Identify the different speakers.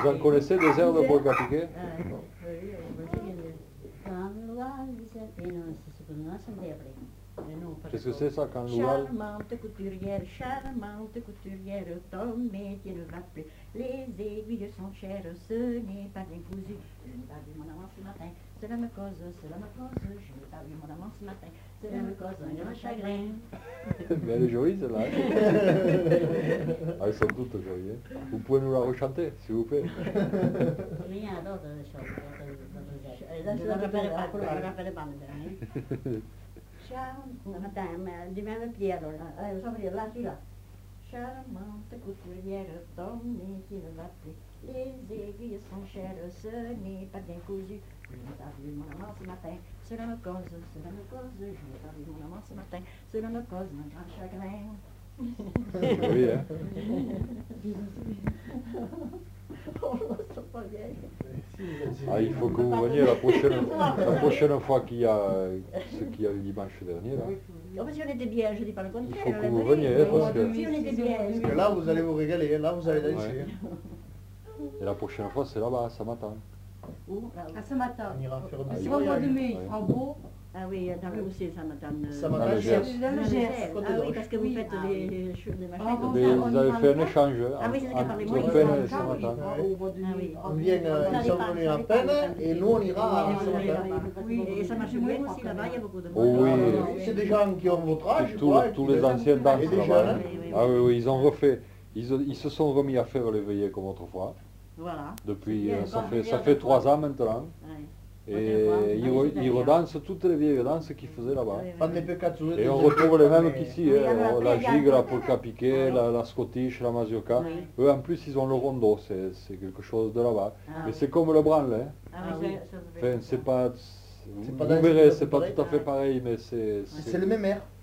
Speaker 1: Vous en connaissez des airs de Paul Capiquet? Qu'est-ce que c'est ça, quand l'oual?
Speaker 2: Charmante ton métier ne va plus. Les aiguilles sont chères, ce n'est pas bien cousu. Je n'ai pas vu mon amant ce matin, cela me cause, je n'ai pas vu mon amant ce matin, cela me cause un grand chagrin.
Speaker 1: Mais elle est jolie celle-là. Ah, elles sont toutes jolies. Hein. Vous pouvez nous la rechanter, s'il vous plaît.
Speaker 2: Rien d'autre chose. Je ne la rappellerai pas maintenant. Du même pied alors, là, celui-là. Charmante couturière, ton métier ne va plus. Les aiguilles sont chères, ce n'est pas bien cousu. Je n'ai pas vu mon amant ce matin, cela me cause, je n'ai pas vu mon amant ce matin, cela me cause un grand chagrin.
Speaker 1: Oui, hein. Ah, il faut que vous veniez la prochaine fois qu'il y a ce qu'il y a eu dimanche dernier. Là.
Speaker 2: Oh, si on était bien, je ne dis pas le contraire.
Speaker 1: Il faut que vous veniez, parce que...
Speaker 2: Si on était bien.
Speaker 3: Parce que là, vous allez vous régaler, là, vous allez danser.
Speaker 1: Ouais. Et la prochaine fois, c'est là-bas, ça m'attend.
Speaker 2: Où? Là, où?
Speaker 4: À ce matin.
Speaker 3: On ira faire
Speaker 4: Si
Speaker 3: des
Speaker 4: au mois de
Speaker 3: voyages.
Speaker 4: mai, il fera beau.
Speaker 2: Ah oui, dans le c'est ça m'attend.
Speaker 3: Ça
Speaker 1: Dans
Speaker 3: m'attend.
Speaker 1: le Gers.
Speaker 4: Le Gers.
Speaker 2: Ah oui, parce que vous faites des choses, des machins.
Speaker 4: Ah,
Speaker 2: comme
Speaker 1: Mais
Speaker 2: ça.
Speaker 1: vous avez fait un échange
Speaker 2: Ah oui, c'est ce qu'a parlé moi,
Speaker 1: entre
Speaker 2: il
Speaker 1: peine
Speaker 2: faut
Speaker 1: et
Speaker 2: un
Speaker 1: ce
Speaker 2: camp,
Speaker 1: matin.
Speaker 2: Ah oui.
Speaker 3: On vient, ils sont venus à peine, et nous on ira à ce matin.
Speaker 2: Oui, et ça marche bien aussi là-bas, il y a beaucoup de
Speaker 1: Oh
Speaker 2: monde.
Speaker 1: oui.
Speaker 3: C'est des gens qui ont votre âge,
Speaker 1: Et
Speaker 3: je crois,
Speaker 1: tous les anciens dansent
Speaker 3: et des
Speaker 1: là-bas.
Speaker 3: jeunes.
Speaker 1: Hein. Ah oui, oui, ils ont refait. Ils se sont remis à faire les veillées comme autrefois.
Speaker 2: Voilà.
Speaker 1: Depuis,
Speaker 2: C'est bien,
Speaker 1: ça fait 3 ans maintenant.
Speaker 2: Ouais.
Speaker 1: Et ils redansent toutes les vieilles danses qu'ils faisaient là-bas.
Speaker 3: Fanno i peccati.
Speaker 1: Et on retrouve les mêmes qu'ici,
Speaker 2: Oui,
Speaker 1: hein,
Speaker 2: alors
Speaker 1: la
Speaker 2: après, il y a
Speaker 1: gigue, la
Speaker 2: après,
Speaker 1: polka piquée, la scottish, la mazurka.
Speaker 2: Oui.
Speaker 1: Eux en plus ils ont le rondo, c'est quelque chose de là-bas.
Speaker 2: Ah
Speaker 1: Mais
Speaker 2: oui.
Speaker 1: c'est comme le branle, hein.
Speaker 2: Ah oui, ça se fait.
Speaker 1: Enfin, c'est pas,
Speaker 3: pas
Speaker 1: vous
Speaker 3: dans-
Speaker 1: verrez,
Speaker 3: c'est
Speaker 1: c'est
Speaker 3: pas
Speaker 1: pas tout à fait
Speaker 2: pareil.
Speaker 1: pareil, mais
Speaker 3: C'est le même air.